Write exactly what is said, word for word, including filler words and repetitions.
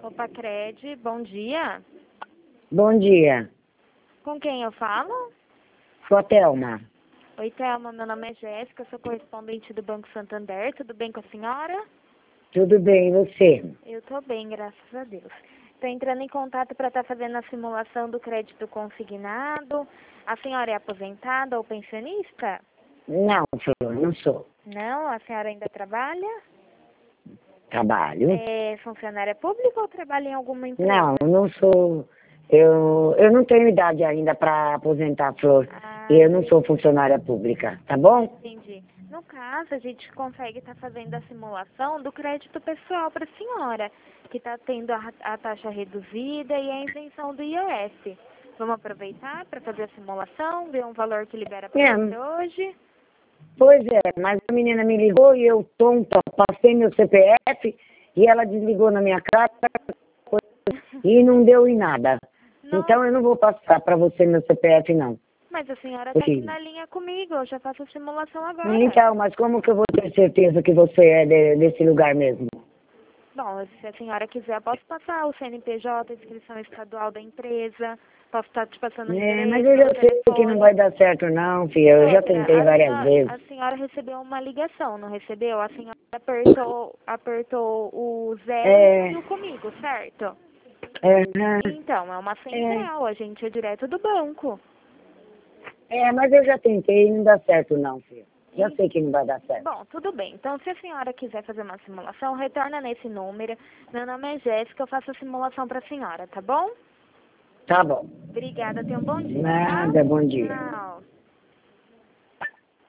Opa, Cred, bom dia. Bom dia. Com quem eu falo? Sou a Thelma. Oi, Thelma, meu nome é Jéssica, sou correspondente do Banco Santander. Tudo bem com a senhora? Tudo bem, e você? Eu tô bem, graças a Deus. Estou entrando em contato para estar fazendo a simulação do crédito consignado. A senhora é aposentada ou pensionista? Não, senhor, não sou. Não, a senhora ainda trabalha? Trabalho? É funcionária pública ou trabalha em alguma empresa? Não, não sou. Eu, eu não tenho idade ainda para aposentar, Flor. Ah, E eu não sou funcionária pública, tá bom? entendi. No caso, a gente consegue estar fazendo a simulação do crédito pessoal para a senhora, que está tendo a, a taxa reduzida e a isenção do I O S. Vamos aproveitar para fazer a simulação, ver um valor que libera para É. você hoje? Pois é, mas a menina me ligou e eu, tonta, passei meu C P F e ela desligou na minha cara e não deu em nada. Não, Então eu não vou passar para você meu C P F, não. mas a senhora está aqui Porque... na linha comigo, eu já faço a simulação agora. Então, mas como que eu vou ter certeza que você é de, desse lugar mesmo? Bom, se a senhora quiser, eu posso passar o C N P J, a inscrição estadual da empresa, posso estar te passando o É, endereço, mas eu já o sei que não telefone. vai dar certo não, filha. Eu já Outra, tentei a várias senhora, vezes. a senhora recebeu uma ligação, não recebeu? A senhora apertou, apertou o zero É, e saiu comigo, certo? é, Então, é uma é, central, a gente é direto do banco. é, mas eu já tentei e não dá certo não, filha. Já E- sei que não vai dar certo. Bom, tudo bem. Então, se a senhora quiser fazer uma simulação, retorna nesse número. Meu nome é Jéssica, eu faço a simulação para a senhora, tá bom? Tá bom. Obrigada, tenha um bom dia, tá? Nada, bom dia. Tchau.